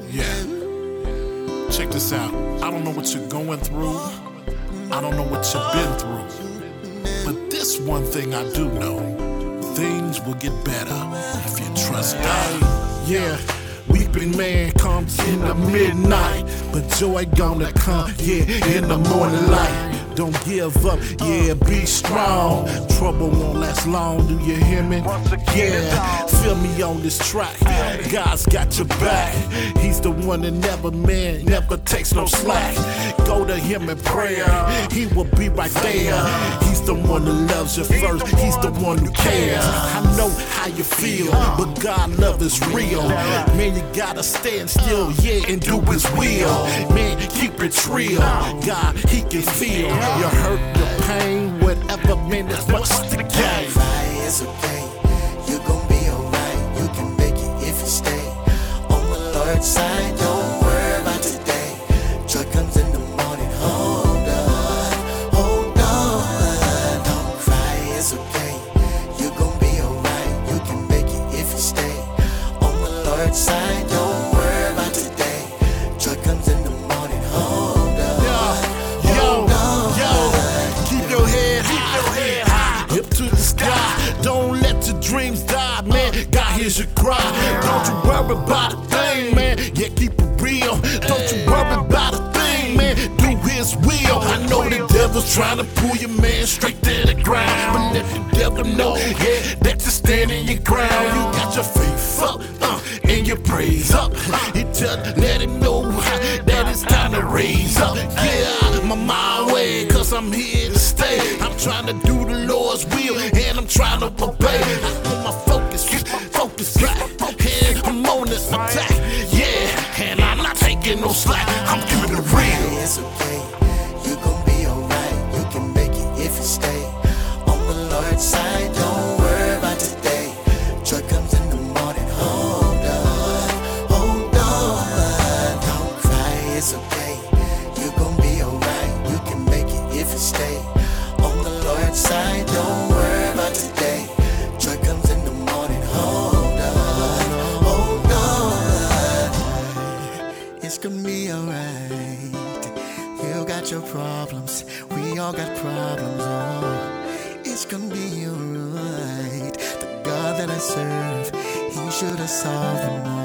Yeah, check this out. I don't know what you're going through. I don't know what you've been through. But this one thing I do know. Things will get better if you trust God. Yeah, weeping man comes in the midnight, but joy gonna come, yeah, in the morning light. Don't give up, yeah, be strong. Trouble won't last long, do you hear me? Yeah, feel me on this track. God's got your back. He's the one that never takes no slack. Go to him in prayer, he will be right there. He's the one that loves you first, he's the one who cares. I know how you feel, but God love is real. Man, you gotta stand still, yeah, and do his will. Man, keep it real. God, he can feel your hurt, your pain, whatever, man, there's much to gain. It's okay, you gon' be alright. You can make it if you stay on the Lord's side. Don't worry about today. Joy comes in the morning. Hold on, don't cry. It's okay, you gon' be alright. You can make it if you stay on the Lord's side. Don't worry about today. Joy comes in the morning. Hold on. Up to the sky, don't let your dreams die, man. God hears your cry. Don't you worry about a thing, man. Yeah, keep it real. Don't you worry about a thing, man. Do his will. I know the devil's trying to pull your man straight to the ground, but let the devil know, yeah, that you're standing your ground. You got your faith up, and your praise up. You just let him know that it's time to raise up. Yeah, my way, cause I'm here to stay. I'm trying to do the Lord's will, and I'm trying to obey. I put my focus right, and I'm on this attack. Yeah, and I'm not taking no slack. I'm keeping it real. It's okay, you gon' be alright. You can make it if you stay on the Lord's side. Don't worry about today. Joy comes in the morning. Hold on, don't cry. It's okay, you gon' be alright. You can make it if you stay on the Lord's side. Don't worry about today. Joy comes in the morning. Hold on, it's gonna be alright. You got your problems, we all got problems. Oh, it's gonna be alright. The God that I serve, he should have solved them all.